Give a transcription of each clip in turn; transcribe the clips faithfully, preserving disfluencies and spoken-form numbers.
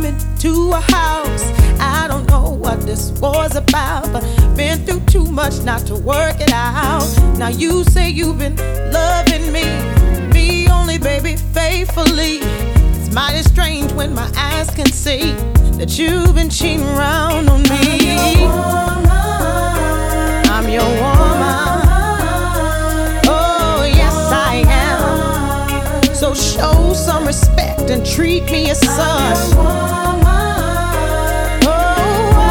into a house. I don't know what this was about, but been through too much not to work it out. Now you say you've been loving me, me only, baby, faithfully. It's mighty strange when my eyes can see that you've been cheating around on me. I'm your woman. Oh, yes, I am. So show some respect and treat me as such. Oh, oh,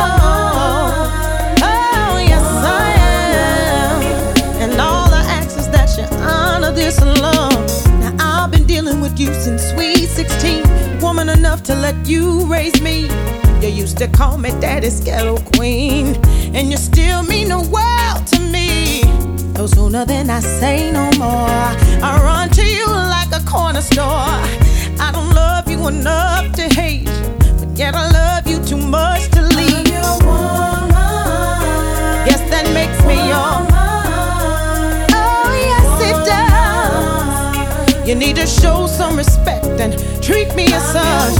oh, yes, I am. And all I ask is that you honor this love. Now, I've been dealing with you since sweet sixteen. Woman enough to let you raise me. You used to call me Daddy's ghetto queen, and you still mean the world to me. No sooner than I say no more, I run to you like a corner store. I don't love you enough to hate you, but yet I love you too much to leave. I'm your woman. Yes, that makes me your woman. Oh, yes, it does. You need to show some respect and treat me as such.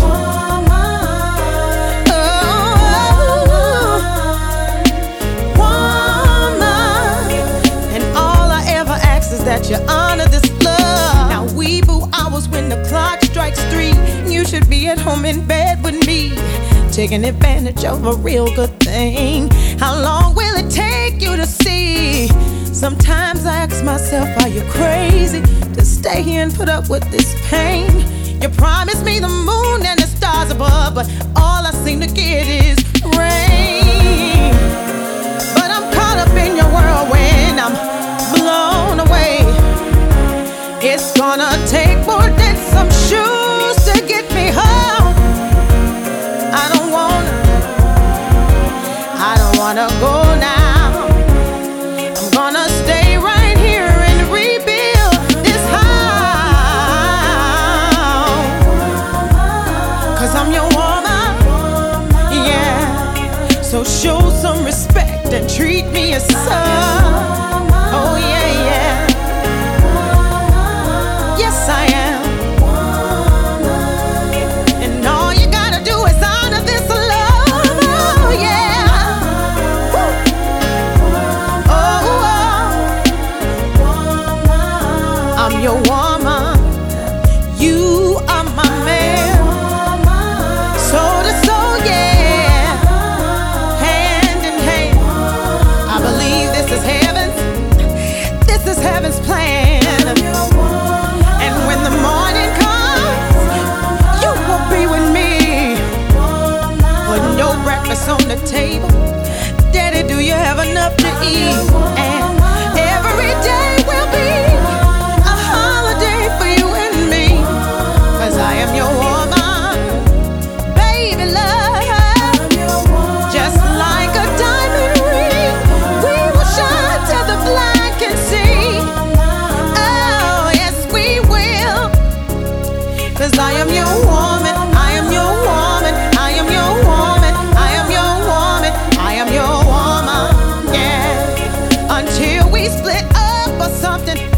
That you honor this love. Now we boo hours when the clock strikes three. You should be at home in bed with me, taking advantage of a real good thing. How long will it take you to see? Sometimes I ask myself, are you crazy to stay here and put up with this pain? You promised me the moon and the stars above, but all I seem to get is rain. But I'm caught up in your whirlwind, I'm blown away. It's gonna take more than some shoes to get me home. I don't wanna, I don't wanna go now. I'm gonna stay right here and rebuild this house. Cause I'm your woman, yeah. So show some respect and treat me as such. Oh yeah, yeah. Yes, I am. And all you gotta do is honor this love. Oh yeah. Oh, oh. I'm your woman. You are my man. Soul to soul, yeah. Hand in hand. I believe this is heaven. This is heaven's plan. And when the morning comes, you will be with me, putting your breakfast on the table. Daddy, do you have enough to eat? And every day will be a holiday for you and me. Cause I am your woman, baby love. Just like a diamond ring, we will shine till the blind can see. Cause I am your woman, I am your woman, I am your woman, I am your woman, I am your woman, yeah. Until we split up or something.